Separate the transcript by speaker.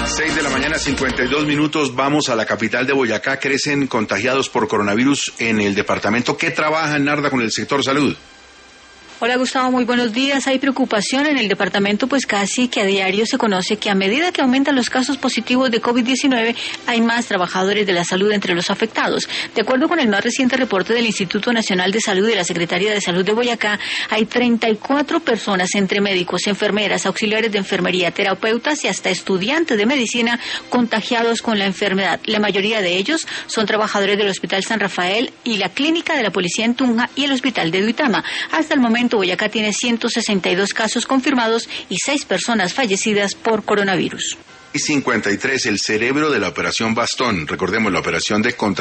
Speaker 1: 6:52 a.m, vamos a la capital de Boyacá. Crecen contagiados por coronavirus en el departamento. ¿Qué trabaja, Narda, con el sector salud?
Speaker 2: Hola Gustavo, muy buenos días. Hay preocupación en el departamento, pues casi que a diario se conoce que a medida que aumentan los casos positivos de COVID-19, hay más trabajadores de la salud entre los afectados. De acuerdo con el más reciente reporte del Instituto Nacional de Salud y la Secretaría de Salud de Boyacá, hay 34 personas entre médicos, enfermeras, auxiliares de enfermería, terapeutas y hasta estudiantes de medicina contagiados con la enfermedad. La mayoría de ellos son trabajadores del Hospital San Rafael y la Clínica de la Policía en Tunja y el Hospital de Duitama. Hasta el momento, Boyacá tiene 162 casos confirmados y 6 personas fallecidas por coronavirus.
Speaker 1: 53, el cerebro de la Operación Bastón. Recordemos, la operación de contra